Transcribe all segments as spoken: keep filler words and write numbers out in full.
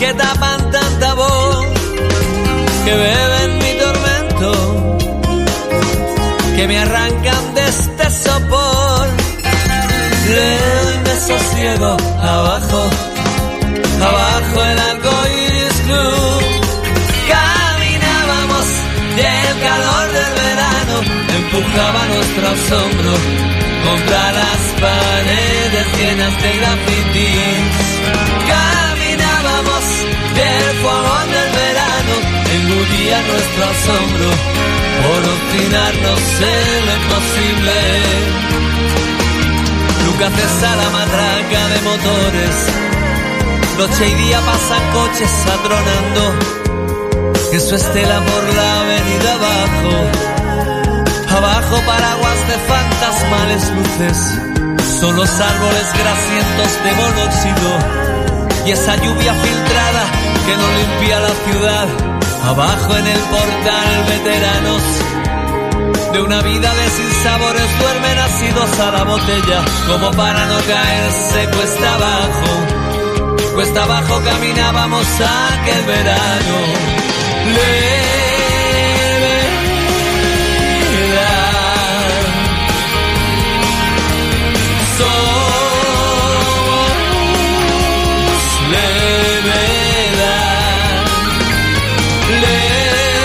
que tapan tanta voz, que beben mi tormento, que me arrancan de este sopor. Leo y me sosiego abajo, abajo el arcoíris club. Caminábamos y el calor del verano empujaba nuestro asombro contra las paredes llenas de grafitis. Caminábamos y el fogón del verano engullía nuestro asombro por obstinarnos en lo imposible. Nunca cesa la matraca de motores, noche y día pasan coches atronando en su estela por la avenida abajo. Abajo paraguas de fantasmales luces, son los árboles grasientos de monóxido y esa lluvia filtrada que no limpia la ciudad. Abajo en el portal veteranos de una vida de sinsabores duermen asidos a la botella como para no caerse cuesta abajo. Cuesta abajo caminábamos aquel verano. Levedad. Somos levedad. Levedad.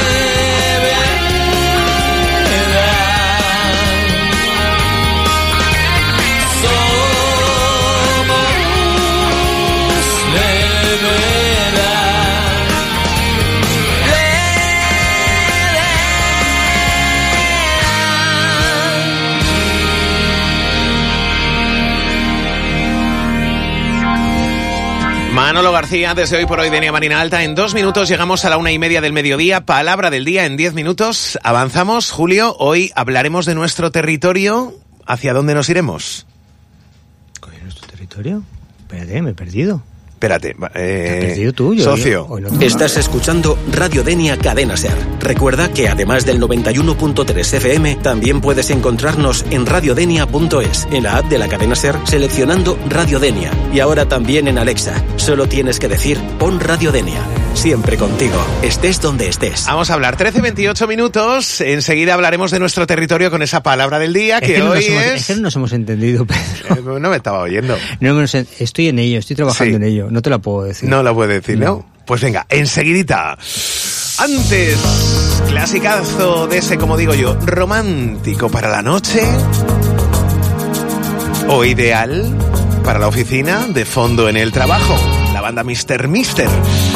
Manolo García, desde Hoy por Hoy, Denia Marina Alta. En dos minutos llegamos a la una y media del mediodía. Palabra del día en diez minutos. Avanzamos, Julio. Hoy hablaremos de nuestro territorio. ¿Hacia dónde nos iremos? ¿Nuestro territorio? Espérate, me he perdido. Espérate, eh, ¿Te has perdido tú? Yo, socio. Yo, no Estás escuchando Radio Denia Cadena Ser. Recuerda que además del noventa y uno punto tres F M, también puedes encontrarnos en radiodenia punto es, en la app de la Cadena Ser, seleccionando Radio Denia. Y ahora también en Alexa. Solo tienes que decir, pon Radio Denia. Siempre contigo, estés donde estés. Vamos a hablar trece veintiocho minutos. Enseguida hablaremos de nuestro territorio con esa palabra del día, que, es que hoy no hemos, es... Es que no nos hemos entendido, Pedro. Eh, no me estaba oyendo. No, no, estoy en ello, estoy trabajando sí. en ello. No te la puedo decir. No la puedo decir, ¿no? no. Pues venga, enseguidita. Antes, clasicazo de ese, como digo yo, romántico para la noche o ideal para la oficina, de fondo en el trabajo. La banda mister mister.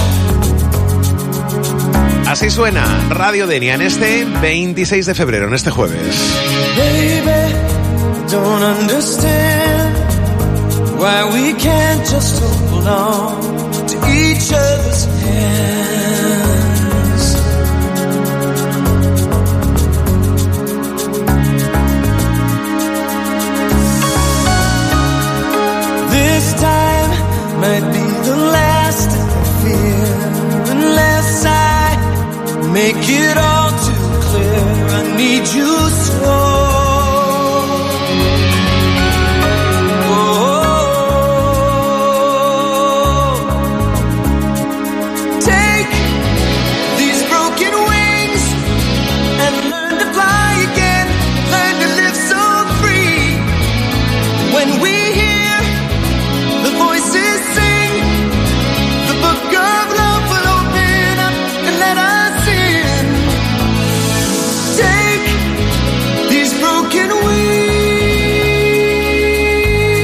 Así suena Radio Denia en este veintiséis de febrero, en este jueves. Baby, don't understand why we can't just hold on to each other's hands. This time might be the last I fear, unless I make it all too clear. I need you